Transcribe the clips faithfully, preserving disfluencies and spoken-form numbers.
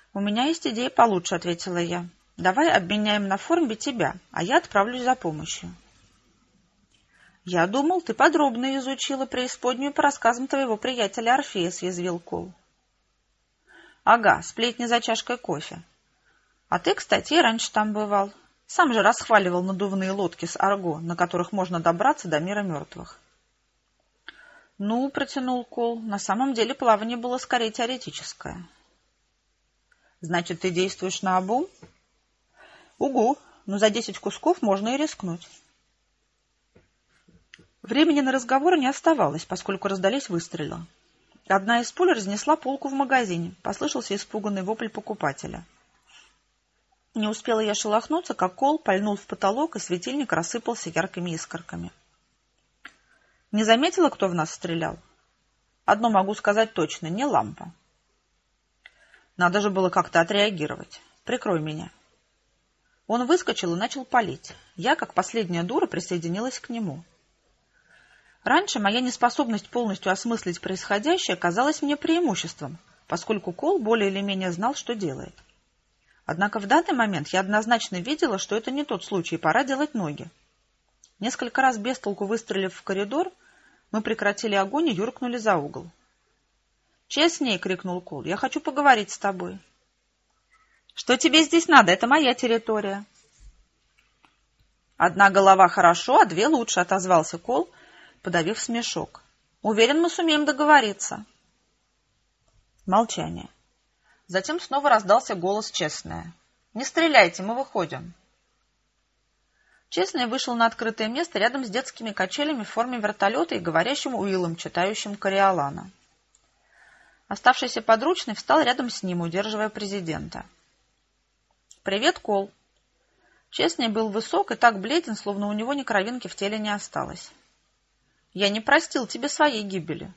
«У меня есть идея получше», — ответила я. «Давай обменяем на Формби тебя, а я отправлюсь за помощью». «Я думал, ты подробно изучила преисподнюю по рассказам твоего приятеля Орфея», — съязвил Кол. «Ага, сплетни за чашкой кофе. А ты, кстати, и раньше там бывал. Сам же расхваливал надувные лодки с арго, на которых можно добраться до мира мертвых». «Ну, — протянул Кол, — на самом деле плавание было скорее теоретическое». «Значит, ты действуешь наобум?» «Угу, но за десять кусков можно и рискнуть». Времени на разговор не оставалось, поскольку раздались выстрелы. Одна из пуль разнесла полку в магазине. Послышался испуганный вопль покупателя. Не успела я шелохнуться, как Кол пальнул в потолок, и светильник рассыпался яркими искорками. Не заметила, кто в нас стрелял? Одно могу сказать точно — не лампа. Надо же было как-то отреагировать. Прикрой меня. Он выскочил и начал палить. Я, как последняя дура, присоединилась к нему. Раньше моя неспособность полностью осмыслить происходящее казалась мне преимуществом, поскольку Кол более или менее знал, что делает. Однако в данный момент я однозначно видела, что это не тот случай, и пора делать ноги. Несколько раз без толку выстрелив в коридор, мы прекратили огонь и юркнули за угол. «Честней!» — крикнул Кол. «Я хочу поговорить с тобой». «Что тебе здесь надо? Это моя территория». «Одна голова хорошо, а две лучше», — отозвался Кол, подавив смешок. «Уверен, мы сумеем договориться». Молчание. Затем снова раздался голос Честная. «Не стреляйте, мы выходим». Честный вышел на открытое место рядом с детскими качелями в форме вертолета и говорящим Уиллом, читающим Кориолана. Оставшийся подручный встал рядом с ним, удерживая президента. «Привет, Кол». Честный был высок и так бледен, словно у него ни кровинки в теле не осталось. «Я не простил тебе своей гибели.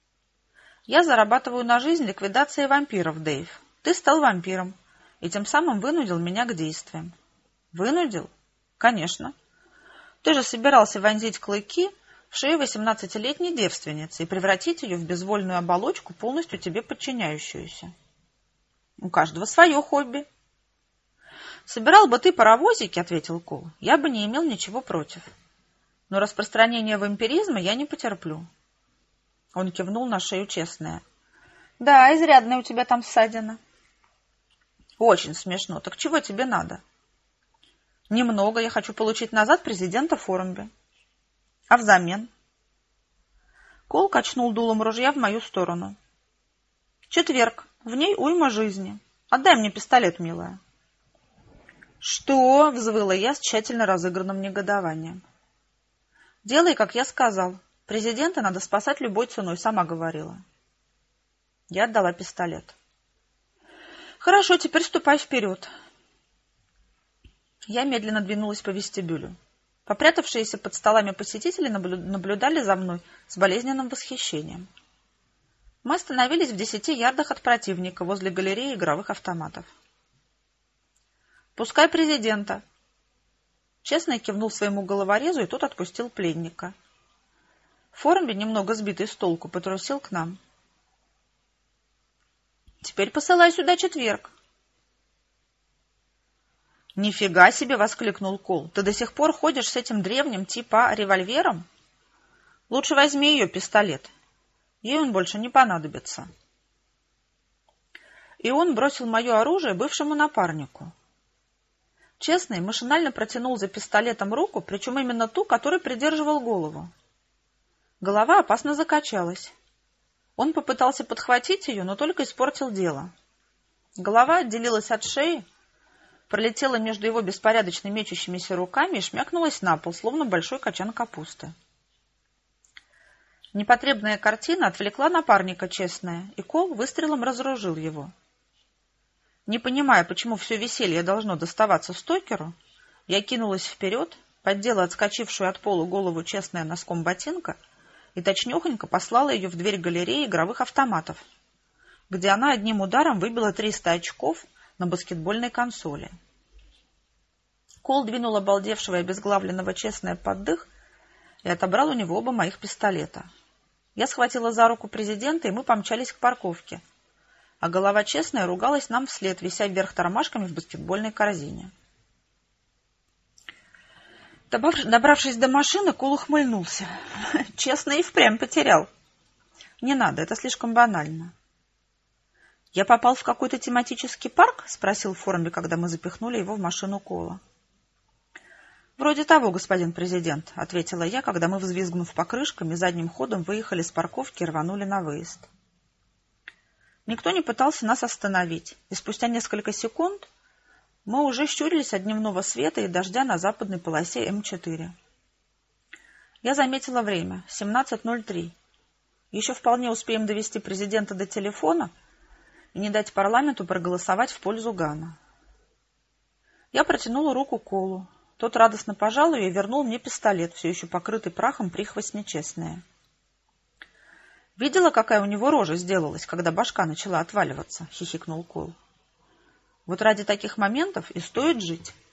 Я зарабатываю на жизнь ликвидацией вампиров, Дэйв. Ты стал вампиром и тем самым вынудил меня к действиям». «Вынудил? Конечно. Ты же собирался вонзить клыки в шею восемнадцатилетней девственницы и превратить ее в безвольную оболочку, полностью тебе подчиняющуюся. У каждого свое хобби». «Собирал бы ты паровозики, — ответил Кол, — я бы не имел ничего против. Но распространение вампиризма я не потерплю». Он кивнул на шею Честная. «Да, изрядная у тебя там ссадина». «Очень смешно. Так чего тебе надо?» «Немного. Я хочу получить назад президента Формби». «А взамен?» Кол качнул дулом ружья в мою сторону. «Четверг. В ней уйма жизни. Отдай мне пистолет, милая». «Что?» — взвыла я с тщательно разыгранным негодованием. «Делай, как я сказал. Президента надо спасать любой ценой, сама говорила». Я отдала пистолет. «Хорошо, теперь ступай вперед». Я медленно двинулась по вестибюлю. Попрятавшиеся под столами посетители наблюдали за мной с болезненным восхищением. Мы остановились в десяти ярдах от противника возле галереи игровых автоматов. «Пускай президента». Честный кивнул своему головорезу, и тот отпустил пленника. Формби, немного сбитый с толку, потрусил к нам. «Теперь посылай сюда четверг». «Нифига себе!» — воскликнул Кол. «Ты до сих пор ходишь с этим древним типа револьвером? Лучше возьми ее пистолет. Ей он больше не понадобится». И он бросил мое оружие бывшему напарнику. Честный машинально протянул за пистолетом руку, причем именно ту, которой придерживал голову. Голова опасно закачалась. Он попытался подхватить ее, но только испортил дело. Голова отделилась от шеи, пролетела между его беспорядочно мечущимися руками и шмякнулась на пол, словно большой качан капусты. Непотребная картина отвлекла напарника Честная, и Кол выстрелом разоружил его. Не понимая, почему все веселье должно доставаться Стокеру, я кинулась вперед, поддела отскочившую от пола голову Честная носком ботинка и точнёхонько послала ее в дверь галереи игровых автоматов, где она одним ударом выбила триста очков на баскетбольной консоли. Кол двинул обалдевшего и обезглавленного Честная под дых и отобрал у него оба моих пистолета. Я схватила за руку президента, и мы помчались к парковке, а голова честная ругалась нам вслед, вися вверх тормашками в баскетбольной корзине. Добравшись до машины, Кол ухмыльнулся. Честно и впрямь потерял. Не надо, это слишком банально. «Я попал в какой-то тематический парк?» — спросил Формби, когда мы запихнули его в машину Кола. «Вроде того, господин президент», — ответила я, когда мы, взвизгнув покрышками, задним ходом выехали с парковки и рванули на выезд. Никто не пытался нас остановить, и спустя несколько секунд мы уже щурились от дневного света и дождя на западной полосе Эм четыре. Я заметила время — семнадцать ноль три. Еще вполне успеем довести президента до телефона и не дать парламенту проголосовать в пользу Гана. Я протянула руку Колу. Тот радостно пожал ее и вернул мне пистолет, все еще покрытый прахом прихвость нечестная. «Видела, какая у него рожа сделалась, когда башка начала отваливаться?» — хихикнул Кол. «Вот ради таких моментов и стоит жить».